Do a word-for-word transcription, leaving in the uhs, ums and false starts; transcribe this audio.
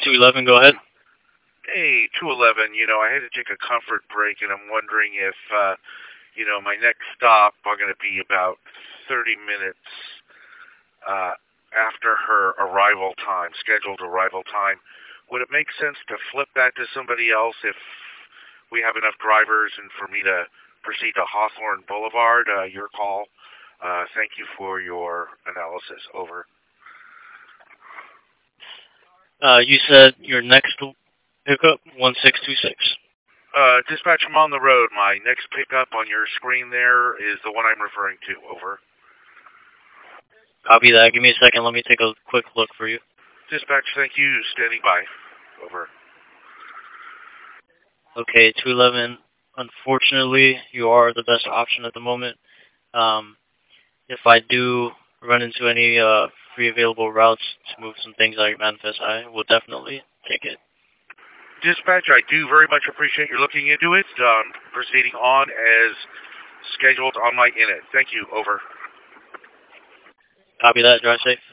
two eleven, go ahead. Hey, two eleven, you know, I had to take a comfort break, and I'm wondering if, uh, you know, my next stop are going to be about thirty minutes uh, after her arrival time, scheduled arrival time. Would it make sense to flip that to somebody else if we have enough drivers and for me to proceed to Hawthorne Boulevard? Uh, your call. Uh, thank you for your analysis. Over. Uh, you said your next pickup, one six two six. Uh, dispatch, I'm on the road. My next pickup on your screen there is the one I'm referring to. Over. Copy that. Give me a second. Let me take a quick look for you. Dispatch, thank you. Standing by. Over. Okay, two eleven. Unfortunately, you are the best option at the moment. Um, if I do run into any uh, free available routes to move some things out of your manifest, I will definitely take it. Dispatch, I do very much appreciate your looking into it. Um, proceeding on as scheduled on my init. Thank you. Over. Copy that. Drive safe.